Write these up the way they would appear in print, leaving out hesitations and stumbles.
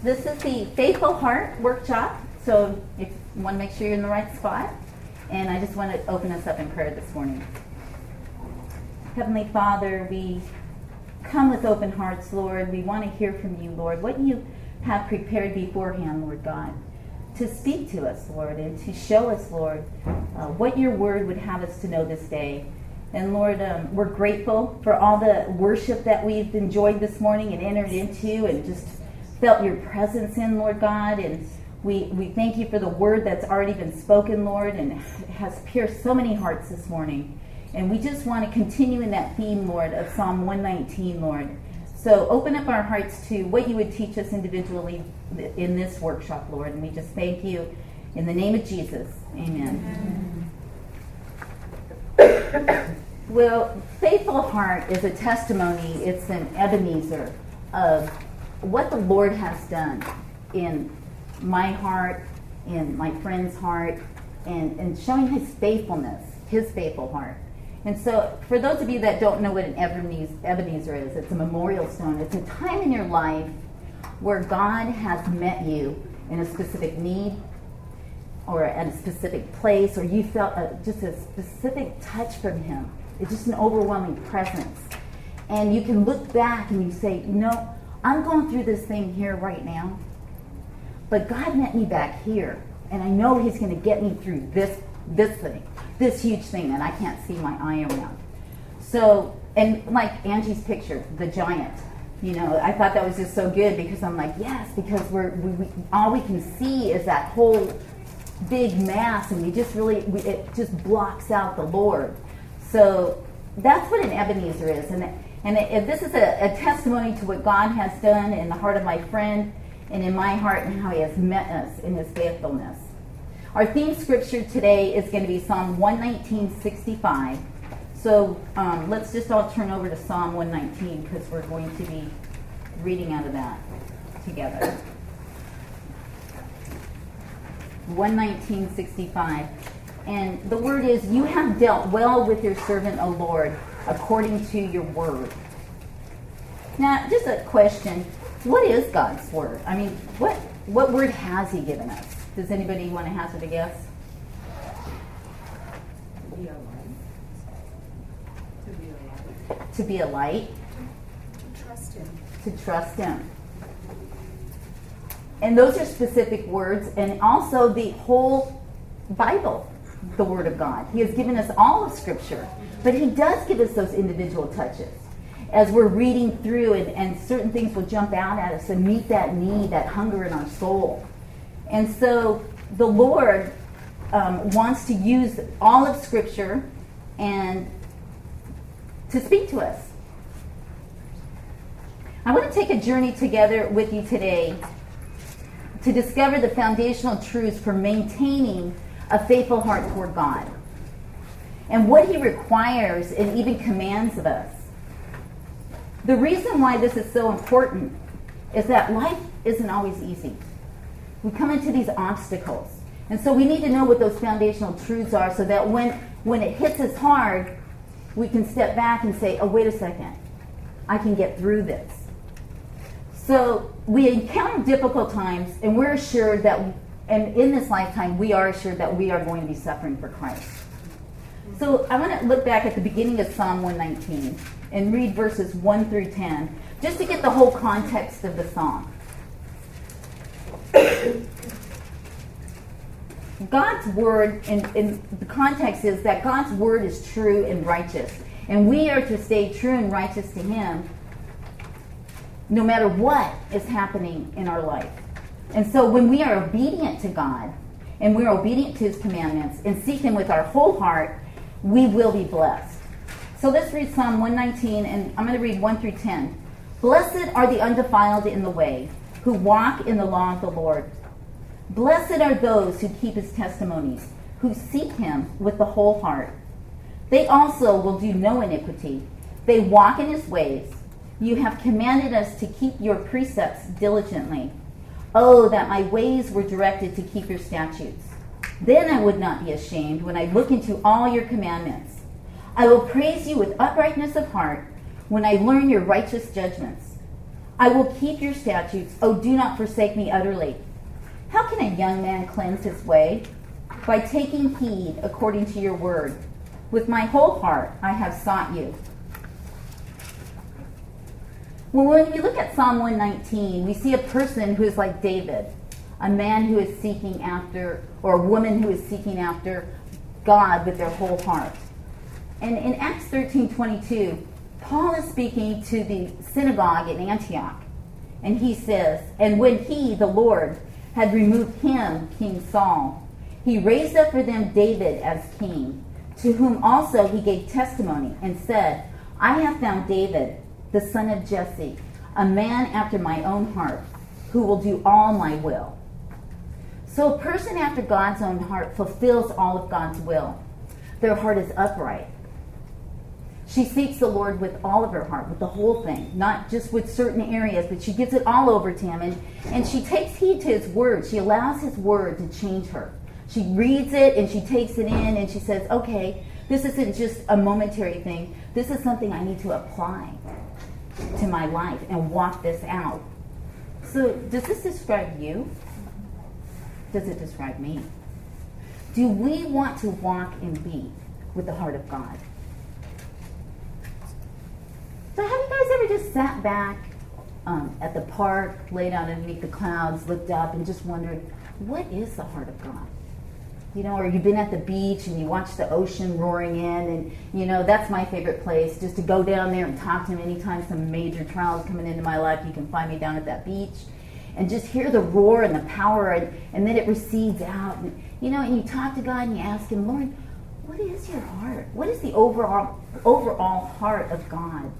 This is the Faithful Heart workshop, so if you want to make sure you're in the right spot. And I just want to open us up in prayer this morning. Heavenly Father, we come with open hearts, Lord. We want to hear from you, Lord, what you have prepared beforehand, Lord God, to speak to us, Lord, and to show us, Lord, what your word would have us to know this day. And Lord, we're grateful for all the worship that we've enjoyed this morning and entered into and just felt your presence in, Lord God. And we thank you for the word that's already been spoken, Lord, and has pierced so many hearts this morning. And we just want to continue in that theme, Lord, of Psalm 119, Lord. So open up our hearts to what you would teach us individually in this workshop, Lord. And we just thank you in the name of Jesus. Amen. Well, Faithful Heart is a testimony. It's an Ebenezer of what the Lord has done in my heart, in my friend's heart, and showing his faithfulness, his faithful heart. And so for those of you that don't know what an Ebenezer is, it's a memorial stone. It's a time in your life where God has met you in a specific need or at a specific place, or you felt just a specific touch from him. It's just an overwhelming presence. And you can look back and you say, you know, I'm going through this thing here right now, but God met me back here, and I know he's going to get me through this thing, this huge thing that I can't see my eye around. So, and like Angie's picture, the giant, you know, I thought that was just so good because I'm like, yes, because we all we can see is that whole big mass, and it just blocks out the Lord. So that's what an Ebenezer is, and this is a testimony to what God has done in the heart of my friend and in my heart, and how he has met us in his faithfulness. Our theme scripture today is going to be Psalm 119:65. So let's just all turn over to Psalm 119 because we're going to be reading out of that together. 119:65. And the word is, you have dealt well with your servant, O Lord, according to your word. Now, just a question. What is God's word? I mean, what word has he given us? Does anybody want to hazard a guess? To be a light. To be a light. To trust him. To trust him. And those are specific words, and also the whole Bible, the Word of God. He has given us all of Scripture, but he does give us those individual touches. As we're reading through, and certain things will jump out at us and meet that need, that hunger in our soul. And so the Lord wants to use all of Scripture and to speak to us. I want to take a journey together with you today to discover the foundational truths for maintaining a faithful heart toward God, and what he requires and even commands of us. The reason why this is so important is that life isn't always easy. We come into these obstacles, and so we need to know what those foundational truths are, so that when it hits us hard, we can step back and say, oh, wait a second, I can get through this. So we encounter difficult times, and we're assured that, and in this lifetime, we are assured that we are going to be suffering for Christ. So I want to look back at the beginning of Psalm 119 and read verses 1 through 10, just to get the whole context of the song. God's word, in the context is that God's word is true and righteous, and we are to stay true and righteous to him no matter what is happening in our life. And so when we are obedient to God, and we're obedient to his commandments, and seek him with our whole heart, we will be blessed. So let's read Psalm 119, and I'm going to read 1 through 10. Blessed are the undefiled in the way, who walk in the law of the Lord. Blessed are those who keep his testimonies, who seek him with the whole heart. They also will do no iniquity. They walk in his ways. You have commanded us to keep your precepts diligently. Oh, that my ways were directed to keep your statutes. Then I would not be ashamed when I look into all your commandments. I will praise you with uprightness of heart when I learn your righteous judgments. I will keep your statutes. Oh, do not forsake me utterly. How can a young man cleanse his way? By taking heed according to your word. With my whole heart I have sought you. Well, when you look at Psalm 119, we see a person who is like David, a man who is seeking after, or a woman who is seeking after God with their whole heart. And in Acts 13:22, Paul is speaking to the synagogue in Antioch. And he says, and when he, the Lord, had removed him, King Saul, he raised up for them David as king, to whom also he gave testimony and said, I have found David, the son of Jesse, a man after my own heart, who will do all my will. So a person after God's own heart fulfills all of God's will. Their heart is upright. She seeks the Lord with all of her heart, with the whole thing, not just with certain areas, but she gives it all over to him. And she takes heed to his word. She allows his word to change her. She reads it and she takes it in and she says, okay, this isn't just a momentary thing. This is something I need to apply to my life and walk this out. So does this describe you? Does it describe me? Do we want to walk and be with the heart of God? So have you guys ever just sat back at the park, laid out underneath the clouds, looked up and just wondered, what is the heart of God? You know, or you've been at the beach and you watch the ocean roaring in, and you know, that's my favorite place, just to go down there and talk to him anytime some major trial is coming into my life. You can find me down at that beach and just hear the roar and the power, and then it recedes out. And, you know, and you talk to God and you ask him, Lord, what is your heart? What is the overall heart of God?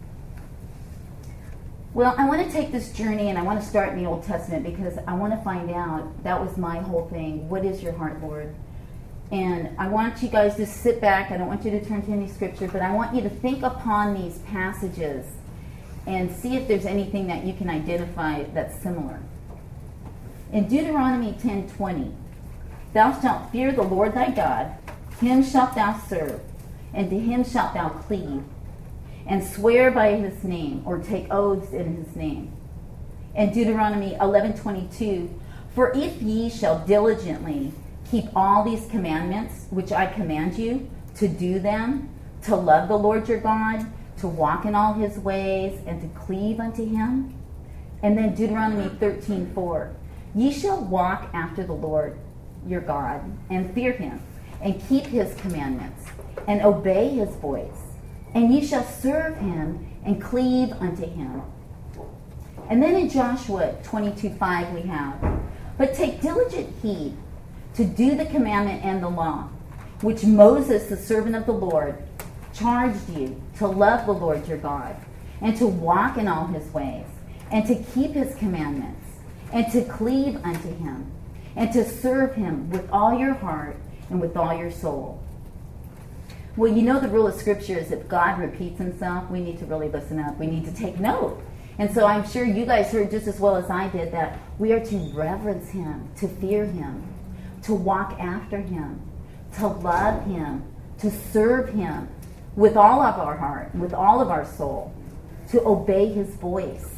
Well, I want to take this journey and I want to start in the Old Testament because I want to find out, that was my whole thing. What is your heart, Lord? And I want you guys to sit back. I don't want you to turn to any scripture, but I want you to think upon these passages and see if there's anything that you can identify that's similar. In Deuteronomy 10:20, thou shalt fear the Lord thy God, him shalt thou serve, and to him shalt thou cleave, and swear by his name, or take oaths in his name. And Deuteronomy 11:22, for if ye shall diligently keep all these commandments which I command you, to do them, to love the Lord your God, to walk in all his ways, and to cleave unto him. And then Deuteronomy 13:4, ye shall walk after the Lord your God, and fear him, and keep his commandments, and obey his voice. And ye shall serve him and cleave unto him. And then in Joshua 22:5 we have, but take diligent heed to do the commandment and the law, which Moses, the servant of the Lord, charged you to love the Lord your God, and to walk in all his ways, and to keep his commandments, and to cleave unto him, and to serve him with all your heart and with all your soul. Well, you know the rule of Scripture is if God repeats himself, we need to really listen up. We need to take note. And so I'm sure you guys heard just as well as I did that we are to reverence him, to fear him, to walk after him, to love him, to serve him with all of our heart, with all of our soul, to obey his voice.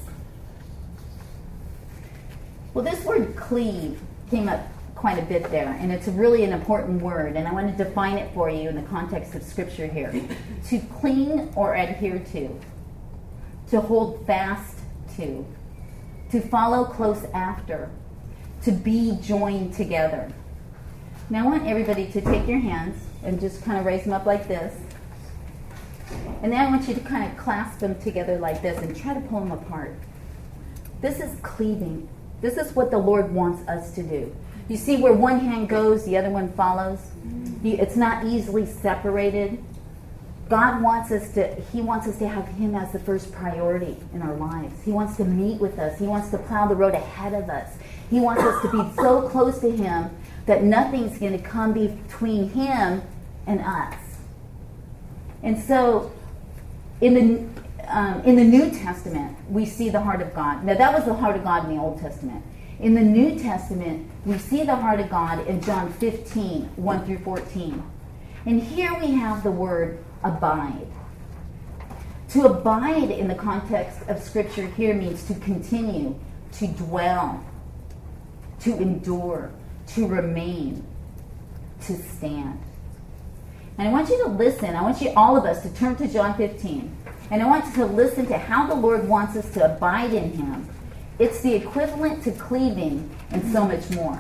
Well, this word cleave came up quite a bit there, and it's really an important word, and I want to define it for you in the context of Scripture here. To cling or adhere to hold fast to follow close after, to be joined together. Now I want everybody to take your hands and just kind of raise them up like this, and then I want you to kind of clasp them together like this and try to pull them apart. This is cleaving. This is what the Lord wants us to do. You see where one hand goes, the other one follows? It's not easily separated. God wants us to have him as the first priority in our lives. He wants to meet with us. He wants to plow the road ahead of us. He wants us to be so close to him that nothing's going to come between him and us. And so in the New Testament, we see the heart of God. Now that was the heart of God in the Old Testament. In the New Testament, we see the heart of God in John 15, 1 through 14. And here we have the word abide. To abide in the context of Scripture here means to continue, to dwell, to endure, to remain, to stand. And I want you to listen. I want you, all of us, to turn to John 15. And I want you to listen to how the Lord wants us to abide in Him. It's the equivalent to cleaving and so much more.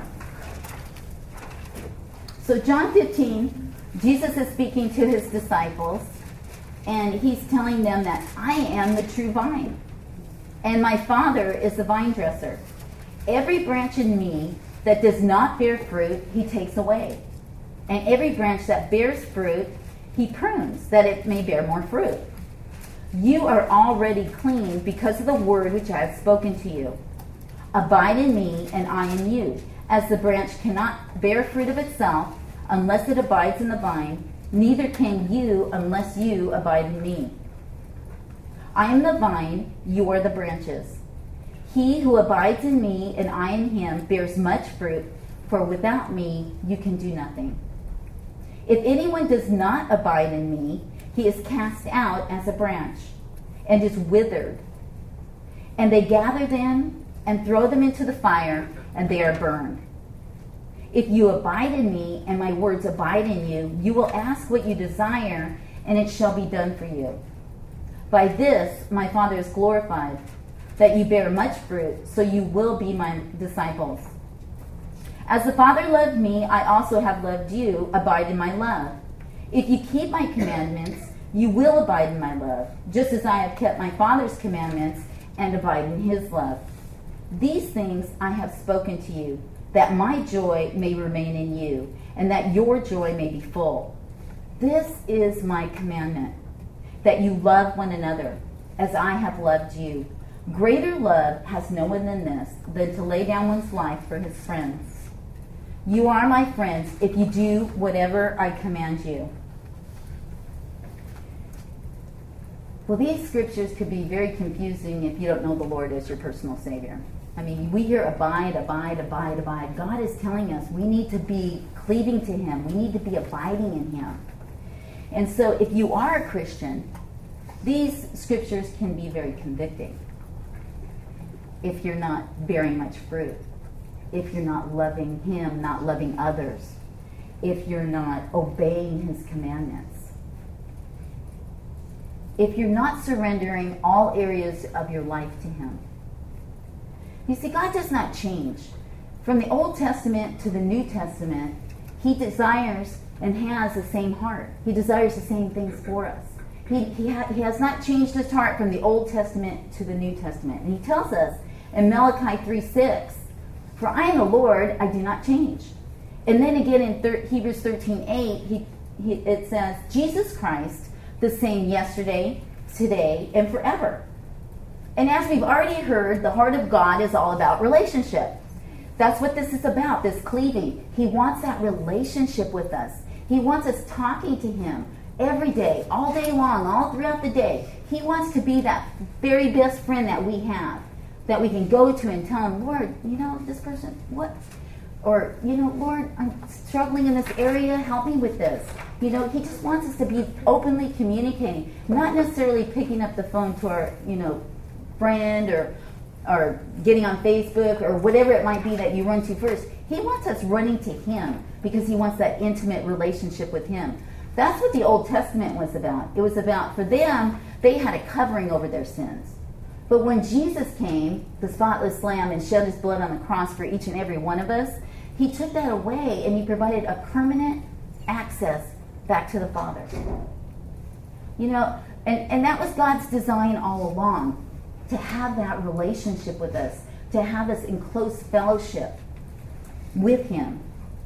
So John 15, Jesus is speaking to His disciples. And He's telling them that I am the true vine. And my Father is the vine dresser. Every branch in me that does not bear fruit, He takes away. And every branch that bears fruit, He prunes, that it may bear more fruit. You are already clean because of the word which I have spoken to you. Abide in me, and I in you. As the branch cannot bear fruit of itself unless it abides in the vine, neither can you unless you abide in me. I am the vine, you are the branches. He who abides in me and I in him bears much fruit, for without me you can do nothing. If anyone does not abide in me, he is cast out as a branch and is withered. And they gather them and throw them into the fire, and they are burned. If you abide in me and my words abide in you, you will ask what you desire, and it shall be done for you. By this my Father is glorified, that you bear much fruit, so you will be my disciples. As the Father loved me, I also have loved you. Abide in my love. If you keep my commandments, you will abide in my love, just as I have kept my Father's commandments and abide in his love. These things I have spoken to you, that my joy may remain in you, and that your joy may be full. This is my commandment, that you love one another, as I have loved you. Greater love has no one than this, than to lay down one's life for his friends. You are my friends if you do whatever I command you. Well, these scriptures could be very confusing if you don't know the Lord as your personal Savior. I mean, we hear abide, abide, abide, abide. God is telling us we need to be cleaving to him. We need to be abiding in him. And so if you are a Christian, these scriptures can be very convicting. If you're not bearing much fruit, if you're not loving him, not loving others, if you're not obeying his commandments, if you're not surrendering all areas of your life to him. You see, God does not change. From the Old Testament to the New Testament, he desires and has the same heart. He desires the same things for us. He has not changed his heart from the Old Testament to the New Testament. And he tells us in Malachi 3:6, for I am the Lord, I do not change. And then again in Hebrews 13:8, it says, Jesus Christ, the same yesterday, today, and forever. And as we've already heard, the heart of God is all about relationship. That's what this is about, this cleaving. He wants that relationship with us. He wants us talking to him every day, all day long, all throughout the day. He wants to be that very best friend that we have, that we can go to and tell him, Lord, you know, this person, what? Or, you know, Lord, I'm struggling in this area, help me with this. You know, he just wants us to be openly communicating, not necessarily picking up the phone to our, you know, friend or getting on Facebook or whatever it might be that you run to first. He wants us running to him because he wants that intimate relationship with him. That's what the Old Testament was about. It was about, for them, they had a covering over their sins. But when Jesus came, the spotless lamb, and shed his blood on the cross for each and every one of us, he took that away and he provided a permanent access back to the Father. You know, and that was God's design all along, to have that relationship with us, to have us in close fellowship with him.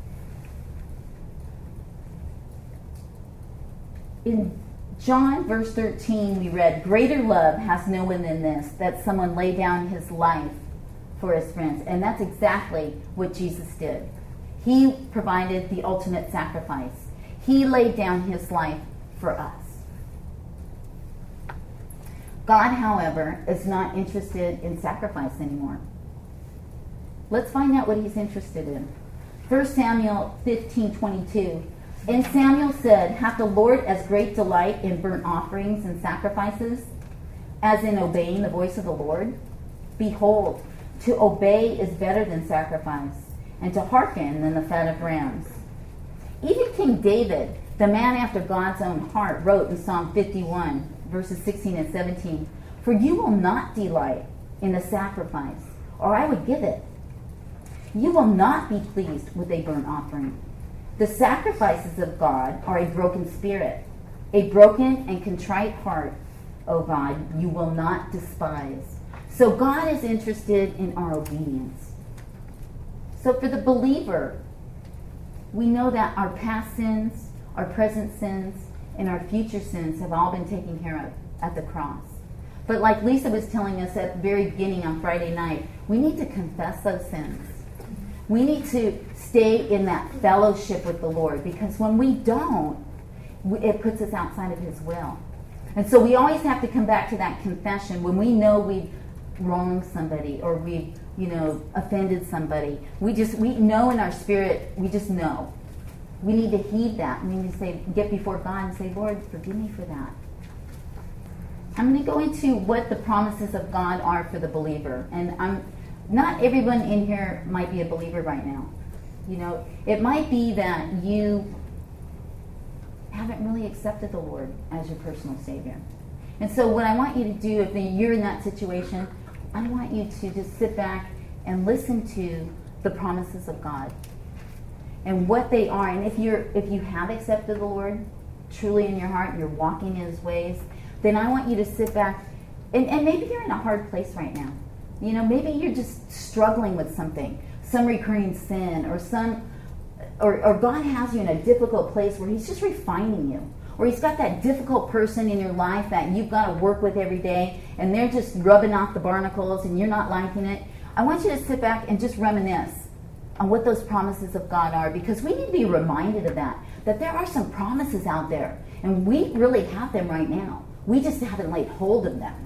In John verse 13 we read, greater love has no one than this, that someone lay down his life for his friends. And that's exactly what Jesus did. He provided the ultimate sacrifice. He laid down his life for us. God, however, is not interested in sacrifice anymore. Let's find out what he's interested in. 1 Samuel 15:22 And Samuel said, hath the Lord as great delight in burnt offerings and sacrifices as in obeying the voice of the Lord? Behold, to obey is better than sacrifice, and to hearken than the fat of rams. Even King David, the man after God's own heart, wrote in Psalm 51, verses 16 and 17, for you will not delight in the sacrifice, or I would give it. You will not be pleased with a burnt offering. The sacrifices of God are a broken spirit, a broken and contrite heart, O God, you will not despise. So God is interested in our obedience. So for the believer, we know that our past sins, our present sins, and our future sins have all been taken care of at the cross. But like Lisa was telling us at the very beginning on Friday night, we need to confess those sins. We need to stay in that fellowship with the Lord, because when we don't, it puts us outside of His will. And so we always have to come back to that confession when we know we've wronged somebody or we've, offended somebody. We know in our spirit, we just know. We need to heed that. We need to get before God and say, Lord, forgive me for that. I'm going to go into what the promises of God are for the believer. And not everyone in here might be a believer right now. It might be that you haven't really accepted the Lord as your personal Savior. And so what I want you to do, if you're in that situation, I want you to just sit back and listen to the promises of God and what they are. And if you have accepted the Lord truly in your heart and you're walking in His ways, then I want you to sit back and maybe you're in a hard place right now. Maybe you're just struggling with something, some recurring sin, or God has you in a difficult place where He's just refining you. Or He's got that difficult person in your life that you've got to work with every day, and they're just rubbing off the barnacles and you're not liking it. I want you to sit back and just reminisce on what those promises of God are, because we need to be reminded of that there are some promises out there, and we really have them right now. We just haven't laid hold of them.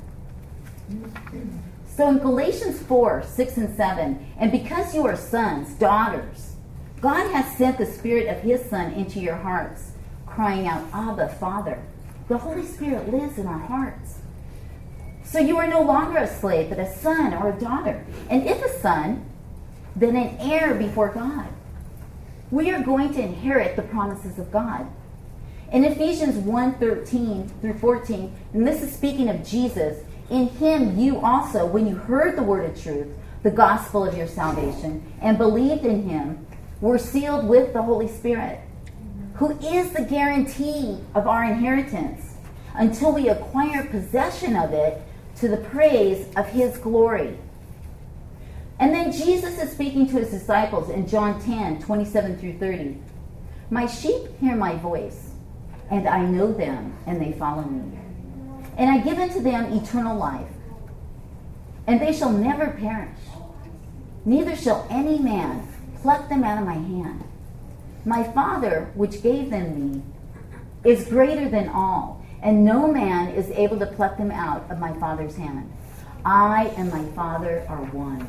So in Galatians 4, 6 and 7, and because you are sons, daughters, God has sent the Spirit of His Son into your hearts, crying out, Abba, Father. The Holy Spirit lives in our hearts. So you are no longer a slave, but a son or a daughter. And if a son, then an heir before God. We are going to inherit the promises of God. In Ephesians 1:13 through 14, and this is speaking of Jesus, in Him you also, when you heard the word of truth, the gospel of your salvation, and believed in Him, were sealed with the Holy Spirit, who is the guarantee of our inheritance, until we acquire possession of it to the praise of His glory. And then Jesus is speaking to His disciples in John 10, 27 through 30. My sheep hear my voice, and I know them, and they follow me. And I give unto them eternal life, and they shall never perish, neither shall any man pluck them out of my hand. My Father, which gave them me, is greater than all, and no man is able to pluck them out of my Father's hand. I and my Father are one.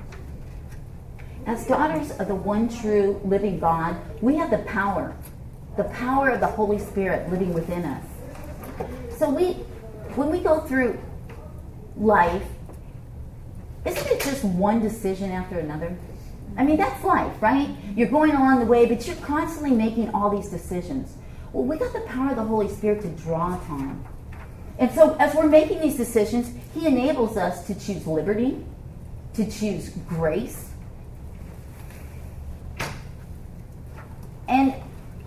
As daughters of the one true living God, we have the power of the Holy Spirit living within us. So when we go through life, isn't it just one decision after another? I mean, that's life, right? You're going along the way, but you're constantly making all these decisions. Well, we got the power of the Holy Spirit to draw upon. And so as we're making these decisions, He enables us to choose liberty, to choose grace. And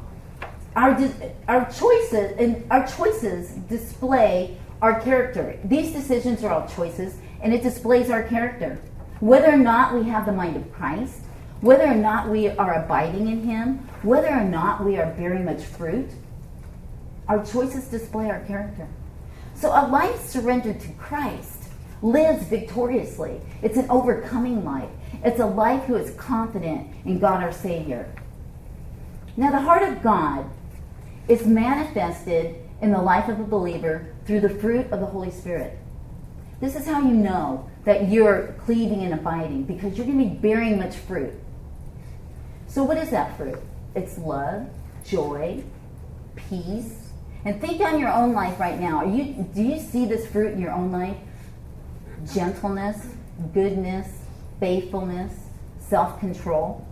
our choices display our character. These decisions are all choices, and it displays our character. Whether or not we have the mind of Christ, whether or not we are abiding in Him, whether or not we are bearing much fruit, our choices display our character. So a life surrendered to Christ lives victoriously. It's an overcoming life. It's a life who is confident in God our Savior. Now the heart of God is manifested in the life of a believer through the fruit of the Holy Spirit. This is how you know that you're cleaving and abiding, because you're going to be bearing much fruit. So what is that fruit? It's love, joy, peace. And think on your own life right now. Do you see this fruit in your own life? Gentleness, goodness, faithfulness, self-control.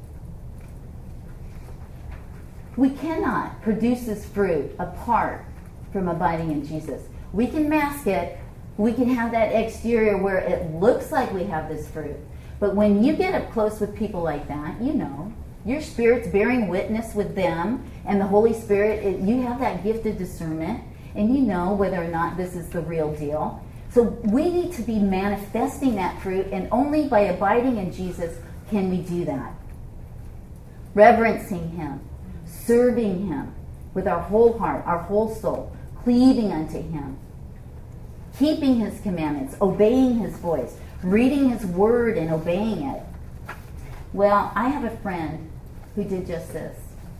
We cannot produce this fruit apart from abiding in Jesus. We can mask it. We can have that exterior where it looks like we have this fruit. But when you get up close with people like that, you know, your Spirit's bearing witness with them, and the Holy Spirit, you have that gift of discernment, and you know whether or not this is the real deal. So we need to be manifesting that fruit, and only by abiding in Jesus can we do that. Reverencing Him, serving Him with our whole heart, our whole soul, cleaving unto Him, keeping His commandments, obeying His voice, reading His word and obeying it. Well, I have a friend who did just this.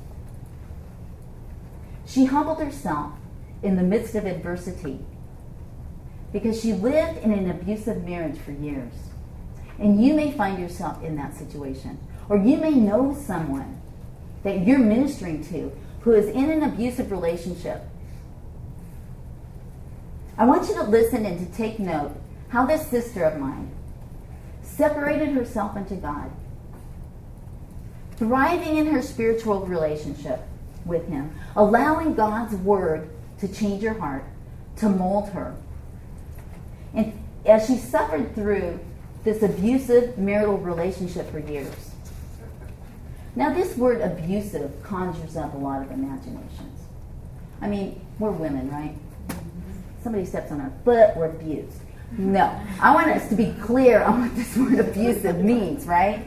She humbled herself in the midst of adversity because she lived in an abusive marriage for years. And you may find yourself in that situation. Or you may know someone that you're ministering to who is in an abusive relationship. I want you to listen and to take note how this sister of mine separated herself unto God, thriving in her spiritual relationship with Him, allowing God's word to change her heart, to mold her. And as she suffered through this abusive marital relationship for years. Now, this word abusive conjures up a lot of imaginations. I mean, we're women, right? Somebody steps on our foot, we're abused. No. I want us to be clear on what this word abusive means, right?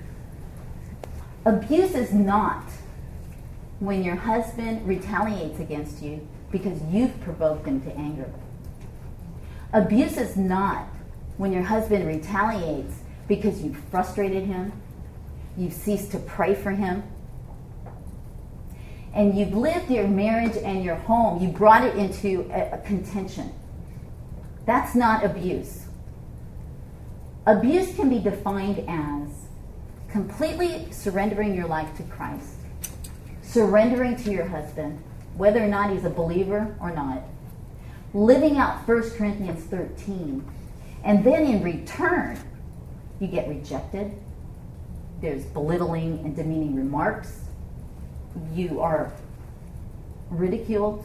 Abuse is not when your husband retaliates against you because you've provoked him to anger. Abuse is not when your husband retaliates because you've frustrated him, you've ceased to pray for him, and you've lived your marriage and your home, you brought it into a contention. That's not abuse. Abuse can be defined as completely surrendering your life to Christ, surrendering to your husband, whether or not he's a believer or not, living out 1 Corinthians 13, and then in return, you get rejected. There's belittling and demeaning remarks. You are ridiculed,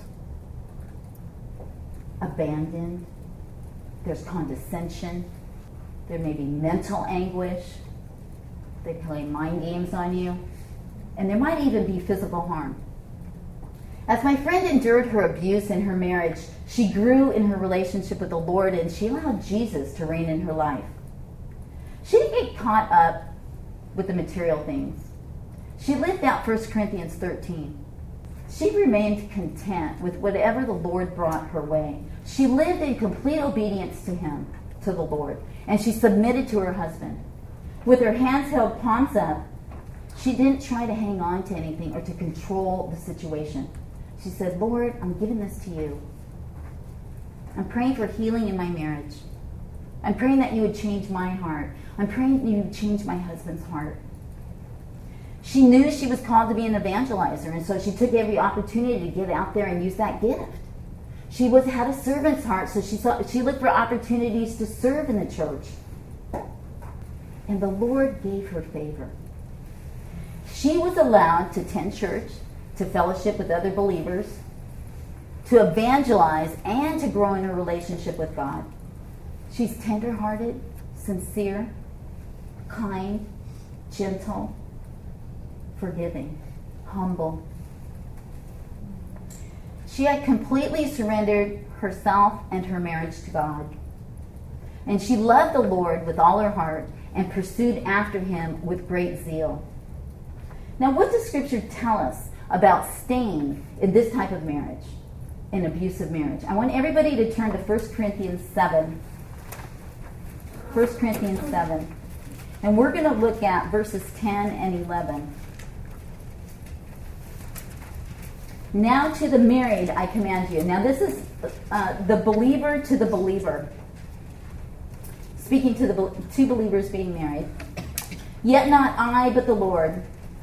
abandoned. There's condescension. There may be mental anguish. They play mind games on you. And there might even be physical harm. As my friend endured her abuse in her marriage, she grew in her relationship with the Lord, and she allowed Jesus to reign in her life. She didn't get caught up with the material things. She lived out 1 Corinthians 13. She remained content with whatever the Lord brought her way. She lived in complete obedience to Him, to the Lord, and she submitted to her husband. With her hands held palms up, she didn't try to hang on to anything or to control the situation. She said, Lord, I'm giving this to you. I'm praying for healing in my marriage. I'm praying that you would change my heart. I'm praying that you would change my husband's heart. She knew she was called to be an evangelizer, and so she took every opportunity to get out there and use that gift. She had a servant's heart, so she looked for opportunities to serve in the church. And the Lord gave her favor. She was allowed to attend church, to fellowship with other believers, to evangelize, and to grow in her relationship with God. She's tender-hearted, sincere, kind, gentle, forgiving, humble. She had completely surrendered herself and her marriage to God. And she loved the Lord with all her heart and pursued after Him with great zeal. Now, what does Scripture tell us about staying in this type of marriage, an abusive marriage? I want everybody to turn to 1 Corinthians 7. 1 Corinthians 7. And we're going to look at verses 10 and 11. Now to the married I command you. Now this is the believer to the believer. Speaking to the two believers being married. Yet not I, but the Lord.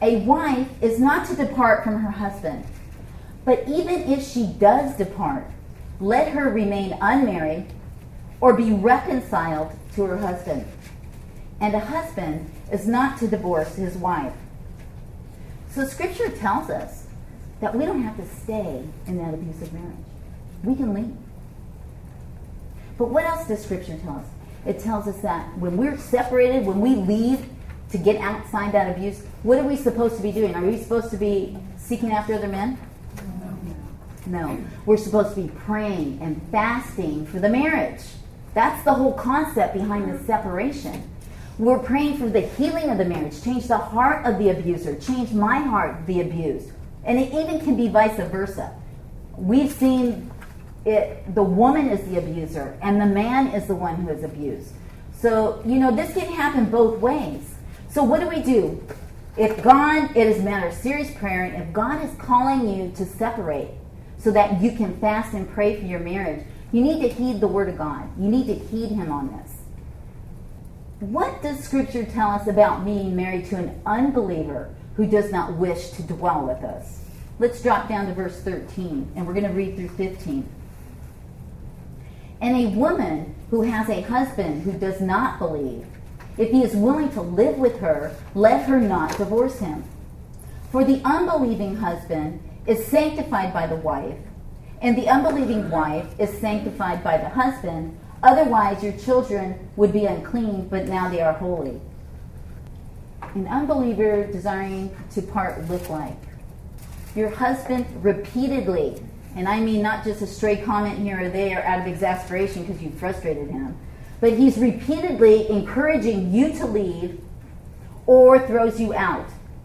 A wife is not to depart from her husband, but even if she does depart, let her remain unmarried or be reconciled to her husband. And a husband is not to divorce his wife. So Scripture tells us that we don't have to stay in that abusive marriage. We can leave. But what else does Scripture tell us? It tells us that when we're separated, when we leave to get outside that abuse, what are we supposed to be doing? Are we supposed to be seeking after other men? No. We're supposed to be praying and fasting for the marriage. That's the whole concept behind the separation. We're praying for the healing of the marriage. Change the heart of the abuser. Change my heart, the abused. And it even can be vice versa. We've seen it, the woman is the abuser and the man is the one who is abused. So, this can happen both ways. So what do? If God, it is a matter of serious prayer, and if God is calling you to separate so that you can fast and pray for your marriage, you need to heed the Word of God. You need to heed Him on this. What does Scripture tell us about being married to an unbeliever who does not wish to dwell with us? Let's drop down to verse 13, and we're going to read through 15. And a woman who has a husband who does not believe, if he is willing to live with her, let her not divorce him. For the unbelieving husband is sanctified by the wife, and the unbelieving wife is sanctified by the husband. Otherwise your children would be unclean, but now they are holy. An unbeliever desiring to part look like your husband repeatedly, and I mean not just a stray comment here or there out of exasperation because you frustrated him, but he's repeatedly encouraging you to leave or throws you out.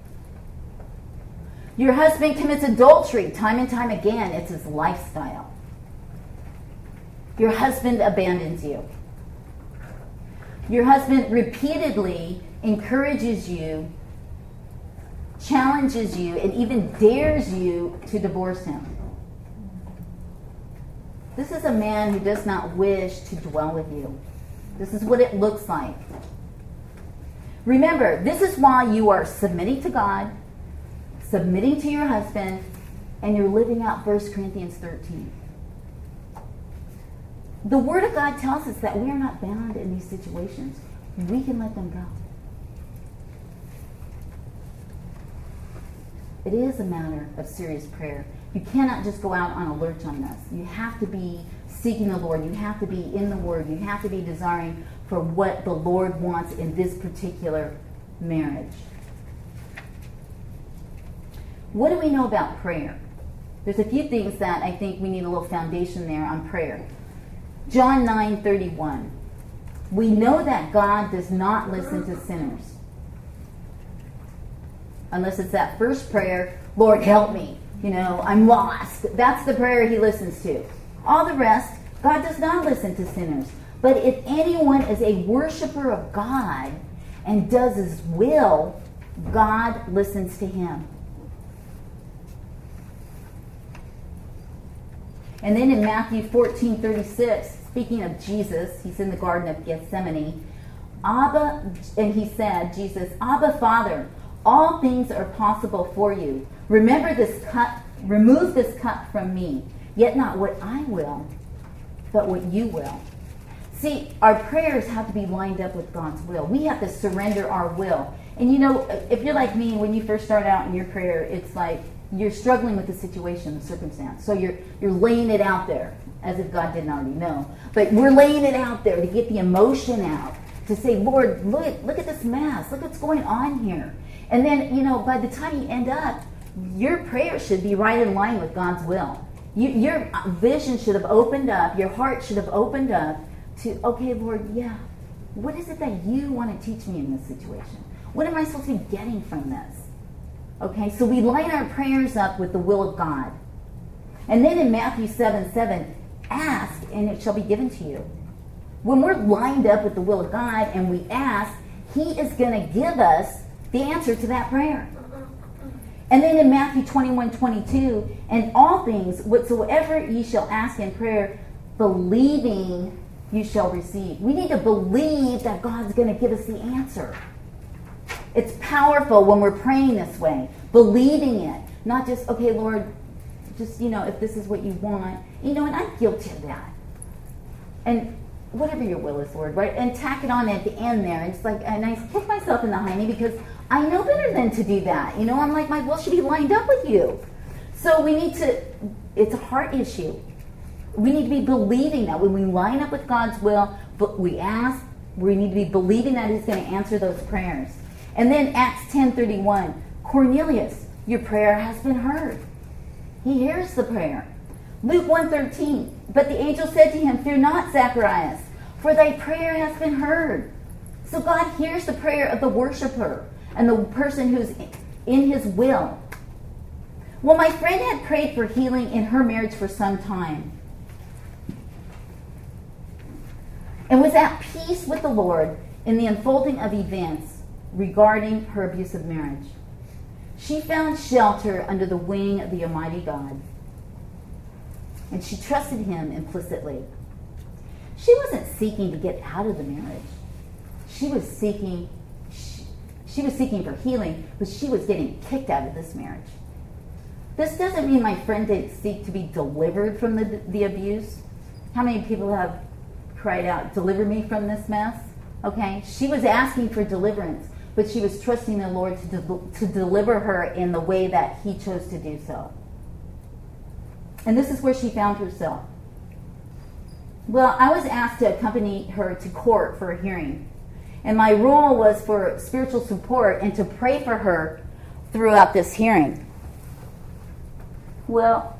Your husband commits adultery time and time again. It's his lifestyle. Your husband abandons you. Your husband repeatedly encourages you, challenges you, and even dares you to divorce him. This is a man who does not wish to dwell with you. This is what it looks like. Remember, this is why you are submitting to God, submitting to your husband, and you're living out 1 Corinthians 13. The Word of God tells us that we are not bound in these situations. We can let them go. It is a matter of serious prayer. You cannot just go out on a lurch on this. You have to be seeking the Lord. You have to be in the Word. You have to be desiring for what the Lord wants in this particular marriage. What do we know about prayer? There's a few things that I think we need a little foundation there on prayer. John 9:31. We know that God does not listen to sinners. Unless it's that first prayer, Lord, help me. I'm lost. That's the prayer he listens to. All the rest, God does not listen to sinners. But if anyone is a worshiper of God and does his will, God listens to him. And then in Matthew 14:36, speaking of Jesus, he's in the Garden of Gethsemane. And he said, Jesus, Abba, Father, all things are possible for you. Remove this cup from me. Yet not what I will, but what you will. See, our prayers have to be lined up with God's will. We have to surrender our will. And if you're like me, when you first start out in your prayer, it's like you're struggling with the situation, the circumstance. So you're laying it out there, as if God didn't already know. But we're laying it out there to get the emotion out, to say, Lord, look at this mess. Look what's going on here. And then, by the time you end up, your prayer should be right in line with God's will. Your vision should have opened up. Your heart should have opened up to, okay, Lord, yeah, what is it that you want to teach me in this situation? What am I supposed to be getting from this? Okay, so we line our prayers up with the will of God. And then in Matthew 7:7, ask and it shall be given to you. When we're lined up with the will of God and we ask, He is going to give us the answer to that prayer. And then in Matthew 21:22, and all things whatsoever ye shall ask in prayer, believing you shall receive. We need to believe that God's going to give us the answer. It's powerful when we're praying this way, believing it, not just, okay, Lord, just, if this is what you want. And I'm guilty of that. And whatever your will is, Lord, right? And tack it on at the end there. And it's like, and I kick myself in the hiney because I know better than to do that. I'm like, my will should be lined up with you. So we need to, it's a heart issue. We need to be believing that when we line up with God's will, but we ask, we need to be believing that He's going to answer those prayers. And then Acts 10:31, Cornelius, your prayer has been heard. He hears the prayer. Luke 1:13, but the angel said to him, fear not, Zacharias, for thy prayer has been heard. So God hears the prayer of the worshiper and the person who's in His will. Well, my friend had prayed for healing in her marriage for some time and was at peace with the Lord in the unfolding of events regarding her abusive marriage. She found shelter under the wing of the Almighty God, and she trusted Him implicitly. She wasn't seeking to get out of the marriage. She was seeking for healing, but she was getting kicked out of this marriage. This doesn't mean my friend didn't seek to be delivered from the abuse. How many people have cried out, deliver me from this mess? Okay, she was asking for deliverance, but she was trusting the Lord to deliver her in the way that He chose to do so. And this is where she found herself. Well, I was asked to accompany her to court for a hearing. And my role was for spiritual support and to pray for her throughout this hearing. Well,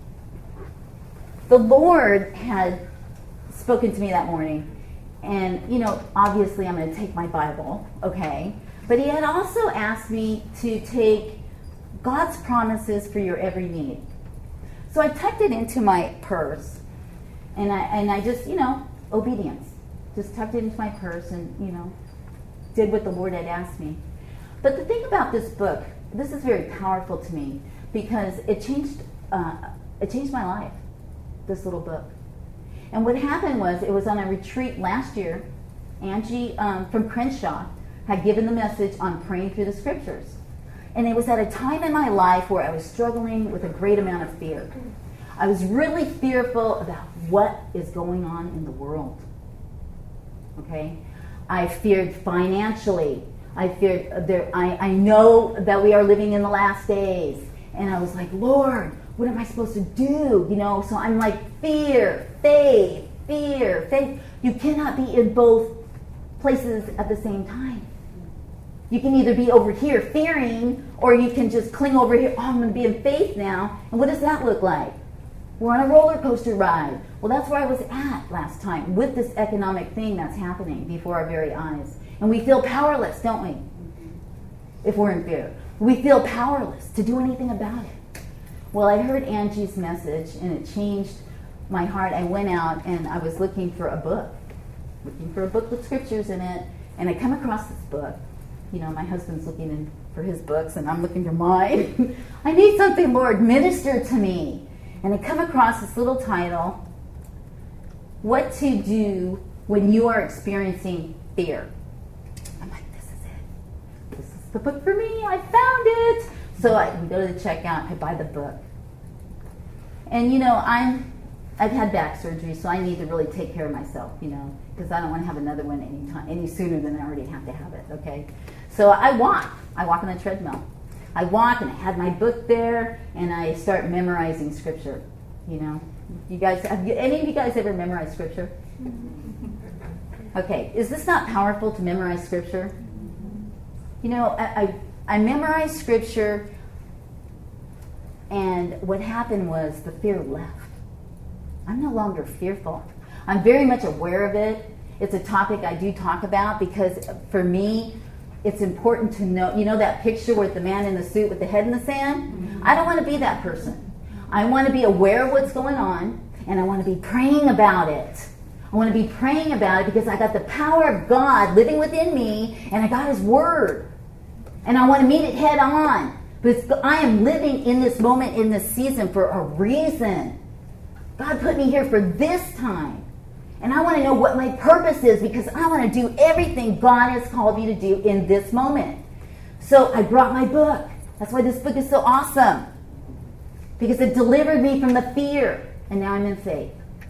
the Lord had spoken to me that morning. And, obviously I'm going to take my Bible, okay? But He had also asked me to take God's promises for your every need. So I tucked it into my purse. And I just, obedience. Just tucked it into my purse and, did what the Lord had asked me. But the thing about this book, this is very powerful to me because it changed my life, this little book. And what happened was, it was on a retreat last year. Angie from Crenshaw had given the message on praying through the scriptures. And it was at a time in my life where I was struggling with a great amount of fear. I was really fearful about what is going on in the world. Okay? I feared financially. I feared I know that we are living in the last days. And I was like, Lord, what am I supposed to do? So I'm like, fear, faith. You cannot be in both places at the same time. You can either be over here fearing, or you can just cling over here, I'm going to be in faith now. And what does that look like? We're on a roller coaster ride. Well, that's where I was at last time with this economic thing that's happening before our very eyes. And we feel powerless, don't we? If we're in fear. We feel powerless to do anything about it. Well, I heard Angie's message, and it changed my heart. I went out, and I was looking for a book with scriptures in it, and I come across this book. My husband's looking for his books, and I'm looking for mine. I need something, Lord, minister to me. And I come across this little title, What to Do When You Are Experiencing Fear. I'm like, this is it. This is the book for me. I found it. So I go to the checkout. I buy the book. And, I've had back surgery, so I need to really take care of myself, because I don't want to have another one any sooner than I already have to have it, okay? So I walk on the treadmill. I walk, and I had my book there, and I start memorizing scripture, You guys, any of you guys ever memorized scripture? Okay, is this not powerful to memorize scripture? I memorized scripture, and what happened was the fear left. I'm no longer fearful. I'm very much aware of it. It's a topic I do talk about because for me, it's important to know, that picture with the man in the suit with the head in the sand? Mm-hmm. I don't want to be that person. I want to be aware of what's going on, and I want to be praying about it. I want to be praying about it because I got the power of God living within me, and I got His Word. And I want to meet it head on. Because I am living in this moment, in this season for a reason. God put me here for this time. And I want to know what my purpose is because I want to do everything God has called me to do in this moment. So I brought my book. That's why this book is so awesome. Because it delivered me from the fear. And now I'm in faith.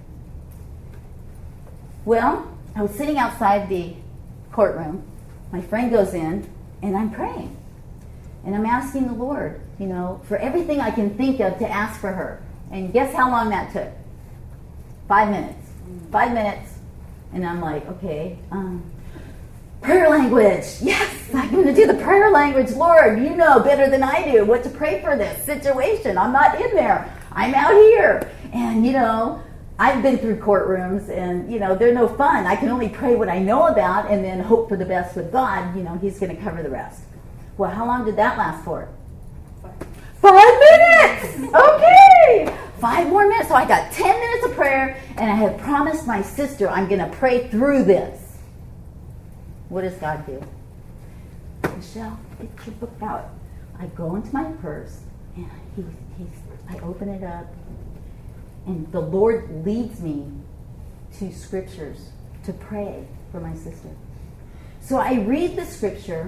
Well, I was sitting outside the courtroom. My friend goes in, and I'm praying. And I'm asking the Lord, for everything I can think of to ask for her. And guess how long that took? 5 minutes. 5 minutes. And I'm like, okay, prayer language. Yes, I'm going to do the prayer language. Lord, you know better than I do what to pray for this situation. I'm not in there. I'm out here. And, I've been through courtrooms and, they're no fun. I can only pray what I know about and then hope for the best with God. He's going to cover the rest. Well, how long did that last for? 5 minutes! Okay! 5 more minutes. So I got 10 minutes of prayer, and I had promised my sister I'm going to pray through this. What does God do? Michelle, get your book out. I go into my purse, and I open it up, and the Lord leads me to scriptures to pray for my sister. So I read the scripture,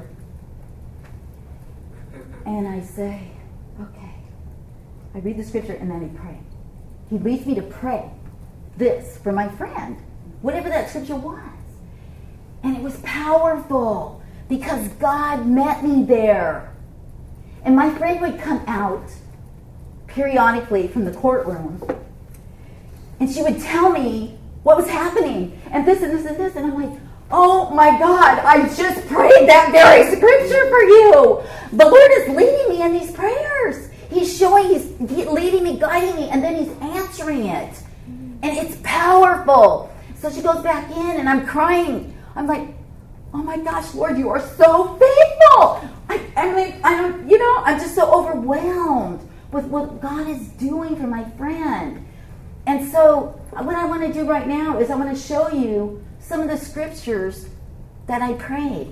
and I say, okay. I read the scripture, and then I pray. He leads me to pray this for my friend, whatever that scripture was. And it was powerful because God met me there. And my friend would come out periodically from the courtroom, and she would tell me what was happening, and this and this and this, and I'm like, oh my God, I just prayed that very scripture for you. The Lord is leading me in these prayers. He's leading me, guiding me, and then He's answering it. And it's powerful. So she goes back in, and I'm crying. I'm like, oh my gosh, Lord, you are so faithful. I'm just so overwhelmed with what God is doing for my friend. And so what I want to do right now is I want to show you some of the scriptures that I prayed,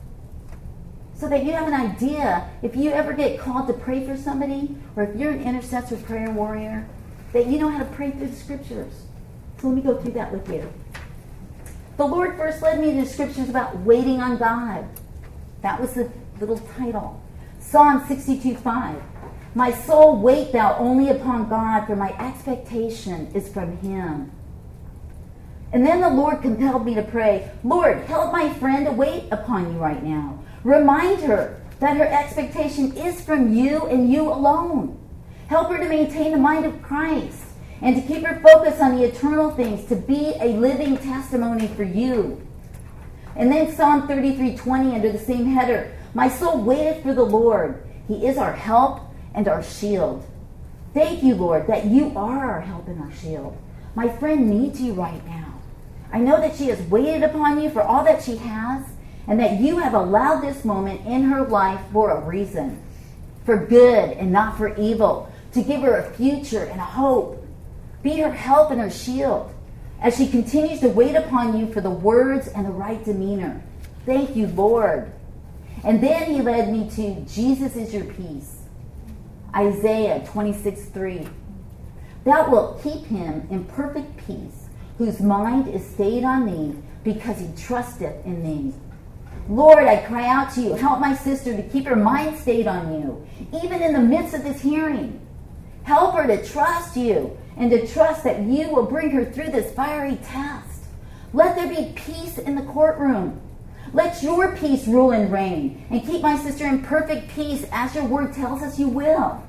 so that you have an idea, if you ever get called to pray for somebody, or if you're an intercessor prayer warrior, that you know how to pray through the scriptures. So let me go through that with you. The Lord first led me to scriptures about waiting on God. That was the little title. Psalm 62:5. My soul, wait thou only upon God, for my expectation is from Him. And then the Lord compelled me to pray, Lord, help my friend to wait upon you right now. Remind her that her expectation is from you and you alone. Help her to maintain the mind of Christ and to keep her focused on the eternal things, to be a living testimony for you. And then Psalm 33:20 under the same header. My soul waiteth for the Lord. He is our help and our shield. Thank you, Lord, that you are our help and our shield. My friend needs you right now. I know that she has waited upon you for all that she has, and that you have allowed this moment in her life for a reason, for good and not for evil, to give her a future and a hope. Be her help and her shield as she continues to wait upon you for the words and the right demeanor. Thank you, Lord. And then He led me to Jesus is your peace. Isaiah 26:3. Thou wilt keep him in perfect peace, whose mind is stayed on thee, because he trusteth in thee. Lord, I cry out to you, help my sister to keep her mind stayed on you, even in the midst of this hearing. Help her to trust you, and to trust that you will bring her through this fiery test. Let there be peace in the courtroom. Let your peace rule and reign, and keep my sister in perfect peace as your word tells us you will.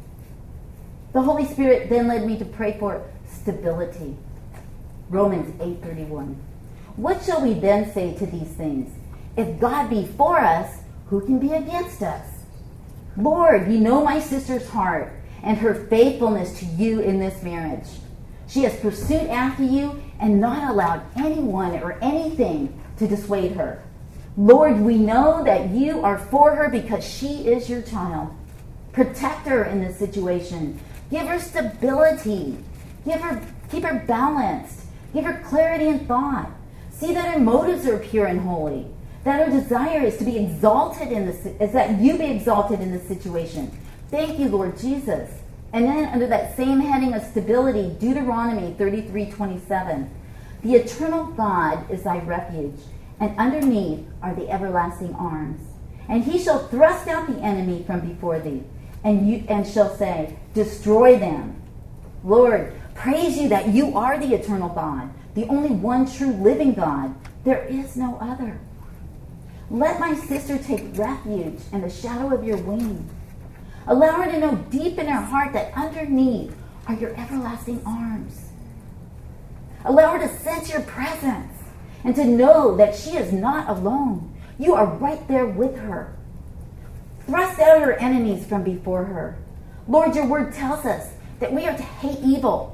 The Holy Spirit then led me to pray for stability. Romans 8:31. What shall we then say to these things? If God be for us, who can be against us? Lord, you know my sister's heart and her faithfulness to you in this marriage. She has pursued after you and not allowed anyone or anything to dissuade her. Lord, we know that you are for her because she is your child. Protect her in this situation. Give her stability. Keep her balanced. Give her clarity in thought. See that her motives are pure and holy. That her desire is to be exalted is that you be exalted in this situation. Thank you, Lord Jesus. And then under that same heading of stability, Deuteronomy 33:27. The eternal God is thy refuge, and underneath are the everlasting arms. And he shall thrust out the enemy from before thee, and shall say, destroy them. Lord, praise you that you are the eternal God, the only one true living God. There is no other. Let my sister take refuge in the shadow of your wing. Allow her to know deep in her heart that underneath are your everlasting arms. Allow her to sense your presence and to know that she is not alone. You are right there with her. Thrust out her enemies from before her. Lord, your word tells us that we are to hate evil.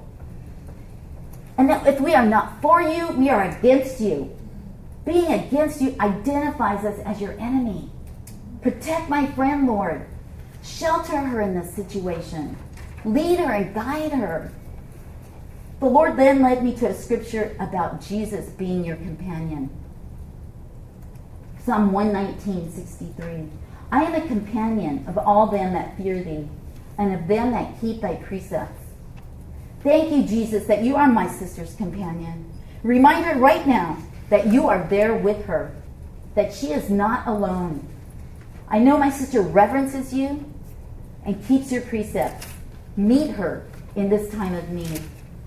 And that if we are not for you, we are against you. Being against you identifies us as your enemy. Protect my friend, Lord. Shelter her in this situation. Lead her and guide her. The Lord then led me to a scripture about Jesus being your companion. Psalm 119:63. I am a companion of all them that fear thee, and of them that keep thy precepts. Thank you, Jesus, that you are my sister's companion. Remind her right now that you are there with her, that she is not alone. I know my sister reverences you and keeps your precepts. Meet her in this time of need.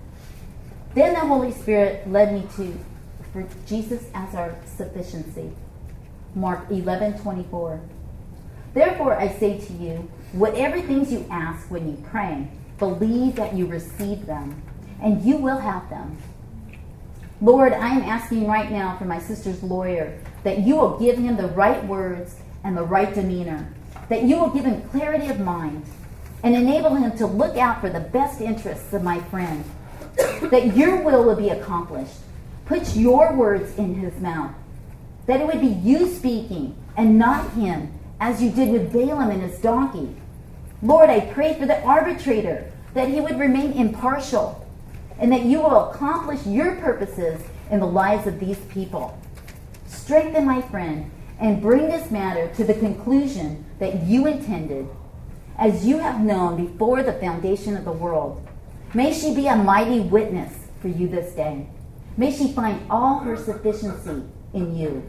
Then the Holy Spirit led me for Jesus as our sufficiency. Mark 11:24. Therefore I say to you, whatever things you ask when you pray, believe that you receive them, and you will have them. Lord, I am asking right now for my sister's lawyer that you will give him the right words and the right demeanor, that you will give him clarity of mind and enable him to look out for the best interests of my friend, that your will be accomplished. Put your words in his mouth, that it would be you speaking and not him, as you did with Balaam and his donkey. Lord, I pray for the arbitrator, that he would remain impartial, and that you will accomplish your purposes in the lives of these people. Strengthen my friend and bring this matter to the conclusion that you intended, as you have known before the foundation of the world. May she be a mighty witness for you this day. May she find all her sufficiency in you.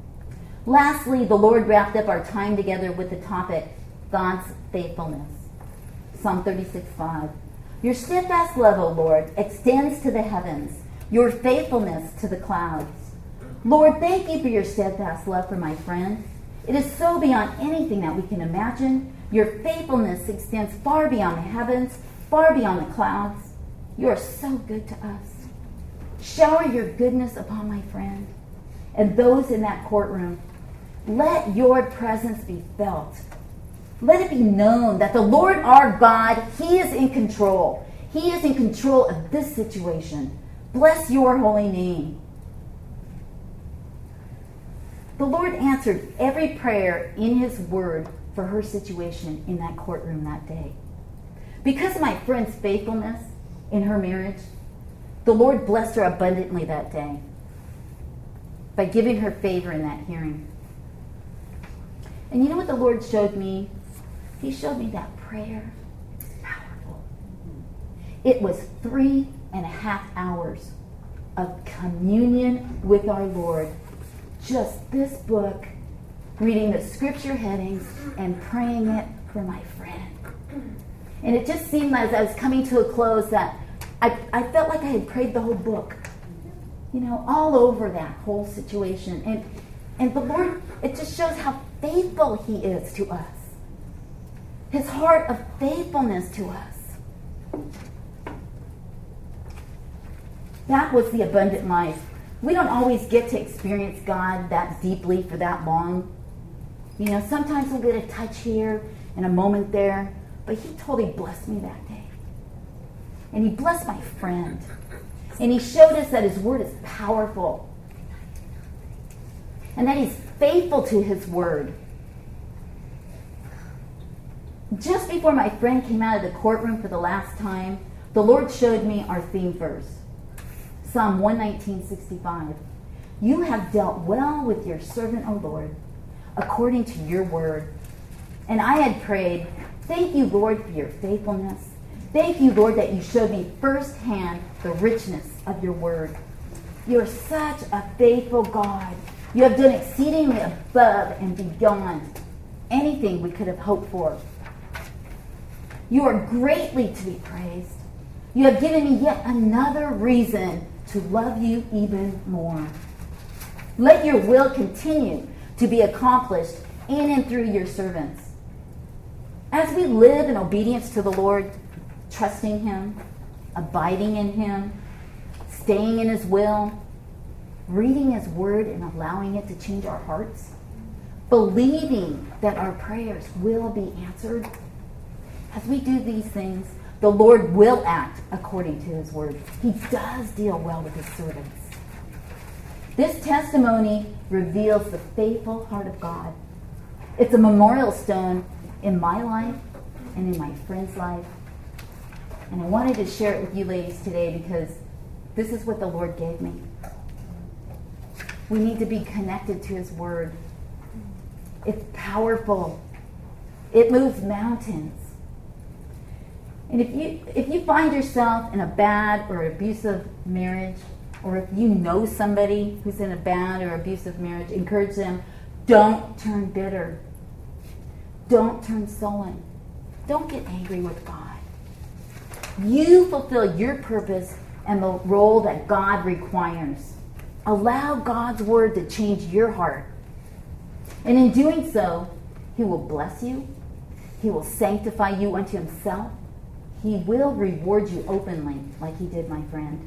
Lastly, the Lord wrapped up our time together with the topic, God's faithfulness. Psalm 36:5. Your steadfast love, O Lord, extends to the heavens, your faithfulness to the clouds. Lord, thank you for your steadfast love for my friend. It is so beyond anything that we can imagine. Your faithfulness extends far beyond the heavens, far beyond the clouds. You are so good to us. Shower your goodness upon my friend and those in that courtroom. Let your presence be felt. Let it be known that the Lord our God, he is in control. He is in control of this situation. Bless your holy name. The Lord answered every prayer in his word for her situation in that courtroom that day. Because of my friend's faithfulness in her marriage, the Lord blessed her abundantly that day by giving her favor in that hearing. And you know what the Lord showed me? He showed me that prayer is powerful. It was 3.5 hours of communion with our Lord. Just this book, reading the scripture headings and praying it for my friend. And it just seemed as I was coming to a close that I felt like I had prayed the whole book, all over that whole situation. And the Lord, it just shows how faithful he is to us. His heart of faithfulness to us. That was the abundant life. We don't always get to experience God that deeply for that long. Sometimes we'll get a touch here and a moment there, but he totally blessed me that day. And he blessed my friend. And he showed us that his word is powerful. And that he's faithful to his word. Just before my friend came out of the courtroom for the last time, the Lord showed me our theme verse. Psalm 119:65. You have dealt well with your servant, O Lord, according to your word. And I had prayed, thank you, Lord, for your faithfulness. Thank you, Lord, that you showed me firsthand the richness of your word. You are such a faithful God. You have done exceedingly above and beyond anything we could have hoped for. You are greatly to be praised. You have given me yet another reason to love you even more. Let your will continue to be accomplished in and through your servants. As we live in obedience to the Lord, trusting Him, abiding in Him, staying in His will, reading His Word and allowing it to change our hearts, believing that our prayers will be answered. As we do these things, the Lord will act according to His Word. He does deal well with His servants. This testimony reveals the faithful heart of God. It's a memorial stone in my life and in my friend's life. And I wanted to share it with you ladies today because this is what the Lord gave me. We need to be connected to His Word. It's powerful. It moves mountains. And if you find yourself in a bad or abusive marriage, or if you know somebody who's in a bad or abusive marriage, encourage them, don't turn bitter. Don't turn sullen. Don't get angry with God. You fulfill your purpose and the role that God requires. Allow God's Word to change your heart. And in doing so, He will bless you. He will sanctify you unto Himself. He will reward you openly, like He did my friend.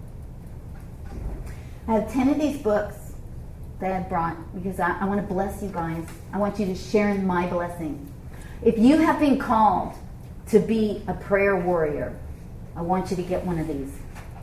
I have 10 of these books that I've brought because I want to bless you guys. I want you to share in my blessing. If you have been called to be a prayer warrior, I want you to get one of these.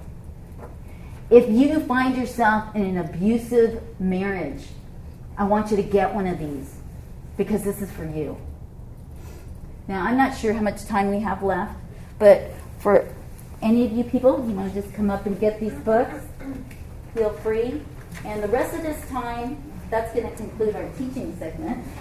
If you find yourself in an abusive marriage, I want you to get one of these because this is for you. Now, I'm not sure how much time we have left, but for any of you people, you want to just come up and get these books, feel free. And the rest of this time, that's going to conclude our teaching segment.